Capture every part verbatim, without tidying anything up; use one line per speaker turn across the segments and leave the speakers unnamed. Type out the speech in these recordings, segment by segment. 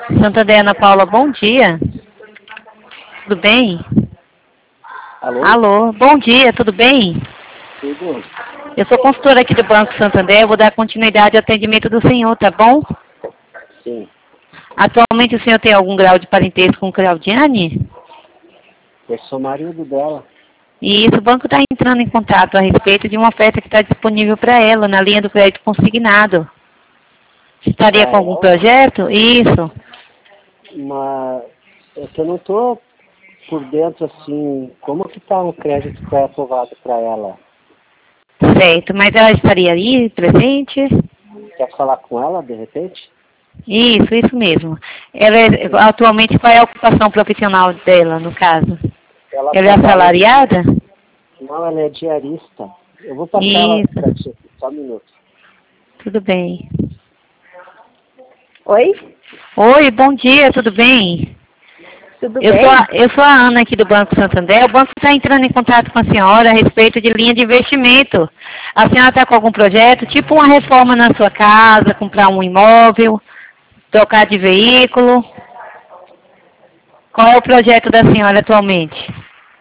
Santander, Ana Paula, bom dia. Tudo bem?
Alô?
Alô, bom dia, tudo bem?
Tudo?
Eu sou consultora aqui do Banco Santander, vou dar continuidade ao atendimento do senhor, tá bom?
Sim.
Atualmente o senhor tem algum grau de parentesco com Claudiane?
Eu sou marido dela.
E isso, o banco está entrando em contato a respeito de uma oferta que está disponível para ela na linha do crédito consignado. Estaria
Pra
com algum
ela?
projeto? Isso.
Mas é que eu não tô por dentro assim, como que tá o crédito que foi aprovado para ela?
Certo, mas ela estaria aí, presente?
Quer falar com ela de repente?
Isso, isso mesmo. Ela é, atualmente, qual é a ocupação profissional dela, no caso?
Ela
Ela é
trabalha de...
assalariada?
Não, ela é diarista. Eu vou passar ela
Isso,
para ti, só um minuto.
tudo bem.
Oi?
Oi, bom dia, tudo bem?
Tudo
Eu
bem?
sou, a, eu sou a Ana aqui do Banco Santander. O banco está entrando em contato com a senhora a respeito de linha de investimento. A senhora está com algum projeto, tipo uma reforma na sua casa, comprar um imóvel, trocar de veículo? Qual é o projeto da senhora atualmente?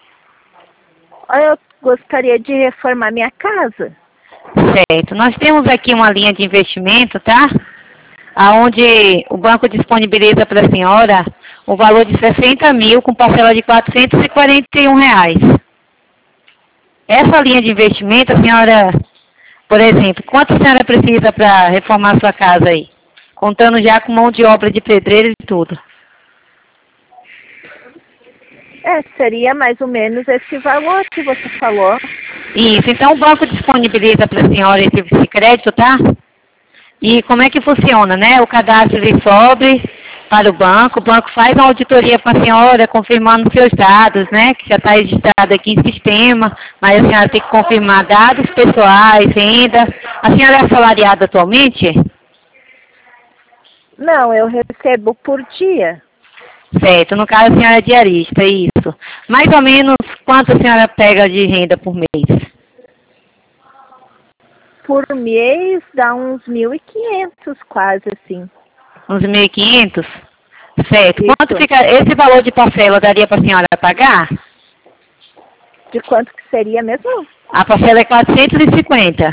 Eu gostaria de reformar minha casa.
Certo. Nós temos aqui uma linha de investimento, tá? Aonde o banco disponibiliza para a senhora o valor de sessenta mil com parcela de quatrocentos e quarenta e um reais. Essa linha de investimento, a senhora, por exemplo, quanto a senhora precisa para reformar sua casa aí? Contando já com mão de obra de pedreiro e tudo.
É, seria mais ou menos esse valor que você falou.
Isso, então o banco disponibiliza para a senhora esse, esse crédito, tá? E como é que funciona, né? O cadastro ele sobe para o banco, o banco faz uma auditoria com a senhora, confirmando seus dados, né? Que já está registrado aqui em sistema, mas a senhora tem que confirmar dados pessoais, renda. A senhora é assalariada atualmente?
Não, eu recebo por dia.
Certo, no caso a senhora é diarista, isso. Mais ou menos quanto a senhora pega de renda por mês?
Por mês dá uns mil e quinhentos quase assim.
Uns mil e quinhentos? Certo.
Isso.
Quanto fica, esse valor de parcela daria para a senhora pagar?
De quanto que seria mesmo?
A parcela é quatrocentos e cinquenta.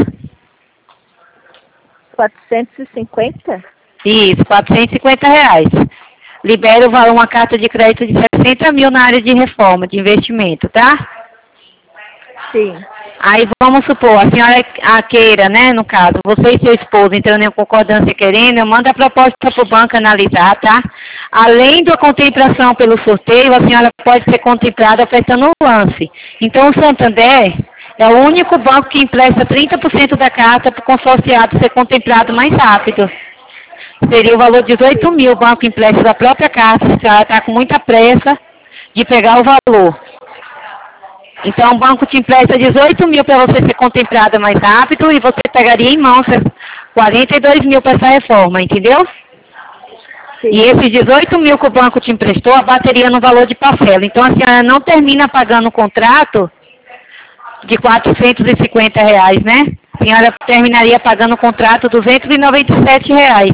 quatrocentos e cinquenta?
Isso, quatrocentos e cinquenta reais. Libera o valor, uma carta de crédito de sessenta mil na área de reforma, de investimento, tá?
Sim.
Aí vamos supor, a senhora a queira, né, no caso, você e seu esposo entrando em concordância querendo, eu mando a proposta para o banco analisar, tá? Além da contemplação pelo sorteio, a senhora pode ser contemplada ofertando um lance. Então o Santander é o único banco que empresta trinta por cento da carta para o consorciado ser contemplado mais rápido. Seria o valor de dezoito mil, o banco empresta da própria carta, se a senhora está com muita pressa de pegar o valor. Então o banco te empresta dezoito mil para você ser contemplada mais rápido e você pegaria em mãos quarenta e dois mil para essa reforma, entendeu?
Sim.
E esses dezoito mil que o banco te emprestou, abateria no valor de parcela. Então a senhora não termina pagando o contrato de quatrocentos e cinquenta reais, né? A senhora terminaria pagando o contrato duzentos e noventa e sete reais.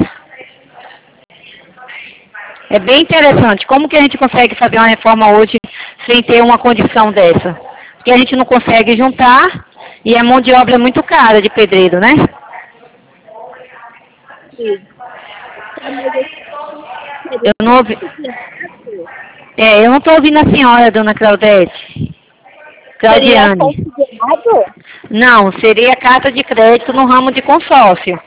É bem interessante. Como que a gente consegue fazer uma reforma hoje sem ter uma condição dessa? Porque a gente não consegue juntar e a mão de obra é muito cara de pedreiro, né?
Sim.
Eu não ouvi... É, eu não estou ouvindo a senhora, dona Claudete.
Seria
Claudiane.
considerado?
Não, seria carta de crédito no ramo de consórcio.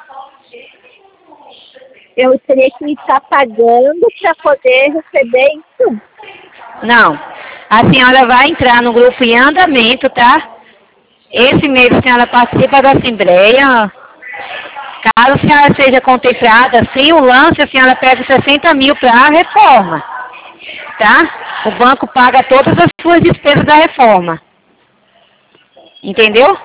Eu teria que estar pagando para poder receber isso?
Não. A senhora vai entrar no grupo em andamento, tá? Esse mês a senhora participa da Assembleia. Caso a senhora seja contemplada, sem o lance, a senhora pega sessenta mil para a reforma. Tá? O banco paga todas as suas despesas da reforma. Entendeu?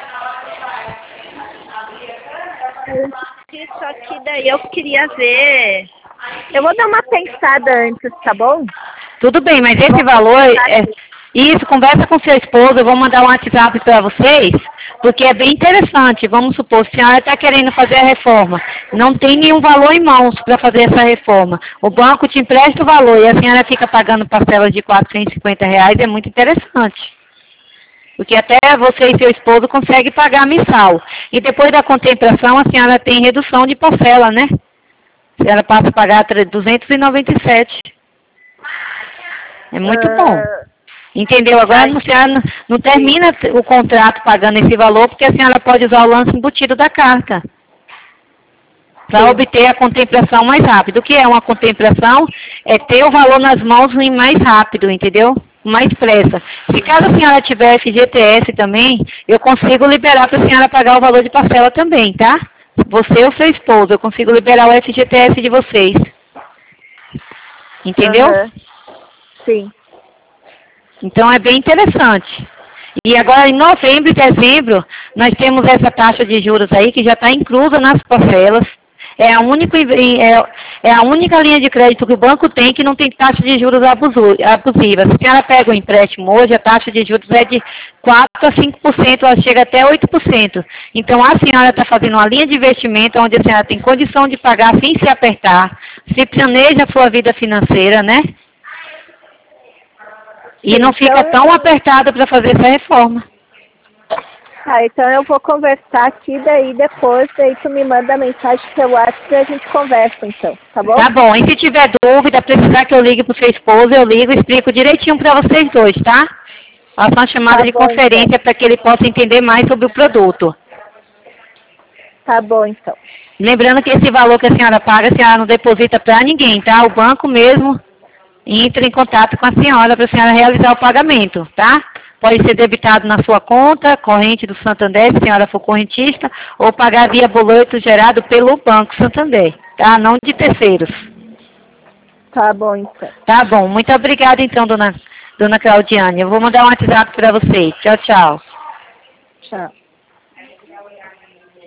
Só que daí eu queria ver. Eu vou dar uma pensada antes, tá bom?
Tudo bem, mas esse valor, é, isso, conversa com seu esposo, eu vou mandar um WhatsApp para vocês. Porque é bem interessante. Vamos supor, se a senhora está querendo fazer a reforma, não tem nenhum valor em mãos para fazer essa reforma. O banco te empresta o valor e a senhora fica pagando parcelas de quatrocentos e cinquenta reais, é muito interessante. Porque até você e seu esposo conseguem pagar mensal. E depois da contemplação, a senhora tem redução de parcela, né? A senhora passa a pagar duzentos e noventa e sete. É muito uh... bom. Entendeu? Agora a senhora não, não termina o contrato pagando esse valor, porque a senhora pode usar o lance embutido da carta para obter a contemplação mais rápido. O que é uma contemplação? É ter o valor nas mãos mais rápido, entendeu? Mais pressa. Se caso a senhora tiver F G T S também, eu consigo liberar para a senhora pagar o valor de parcela também, tá? Você ou seu esposo, eu consigo liberar o F G T S de vocês. Entendeu?
Uhum. Sim.
Então é bem interessante. E agora em novembro e dezembro, nós temos essa taxa de juros aí que já está inclusa nas parcelas. É a, única, é, é a única linha de crédito que o banco tem que não tem taxa de juros abusiva. Se a senhora pega um empréstimo hoje, a taxa de juros é de quatro a cinco por cento, ela chega até oito por cento. Então a senhora está fazendo uma linha de investimento onde a senhora tem condição de pagar sem se apertar, se planeja a sua vida financeira, né? E não fica
então,
tão apertada para fazer essa reforma.
Ah, então eu vou conversar aqui, daí depois, daí tu me manda mensagem pelo WhatsApp e a gente conversa, então, tá bom?
Tá bom, e se tiver dúvida, precisar que eu ligue pro seu esposo, eu ligo e explico direitinho para vocês dois, tá? Faço uma chamada
tá
de
bom,
conferência
então.
para que ele possa entender mais sobre o produto.
Tá bom, então.
Lembrando que esse valor que a senhora paga, a senhora não deposita para ninguém, tá? O banco mesmo entra em contato com a senhora para a senhora realizar o pagamento, tá? Pode ser debitado na sua conta corrente do Santander, se a senhora for correntista, ou pagar via boleto gerado pelo Banco Santander, tá? Não de terceiros.
Tá bom, então.
Tá bom. Muito obrigada, então, dona, dona Claudiane. Eu vou mandar um WhatsApp para vocês. Tchau, tchau.
Tchau.